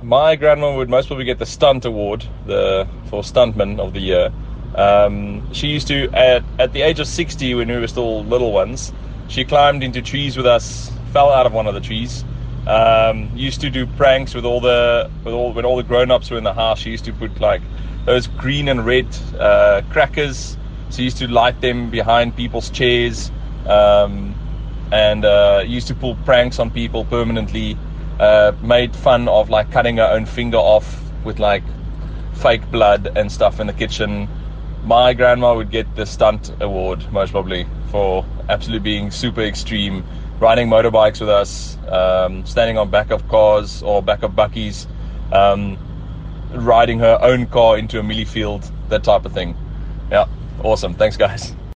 my grandma would most probably get the stunt award, for stuntman of the year. She used to, at the age of 60, when we were still little ones, she climbed into trees with us, fell out of one of the trees. Used to do pranks when all the grown-ups were in the house. She used to put like those green and red crackers. She used to light them behind people's chairs, and used to pull pranks on people permanently. Made fun of like cutting her own finger off with like fake blood and stuff in the kitchen. My grandma would get the stunt award most probably for absolutely being super extreme, riding motorbikes with us, standing on back of cars or back of buckies, riding her own car into a mealie field, that type of thing. Yeah, awesome. Thanks, guys.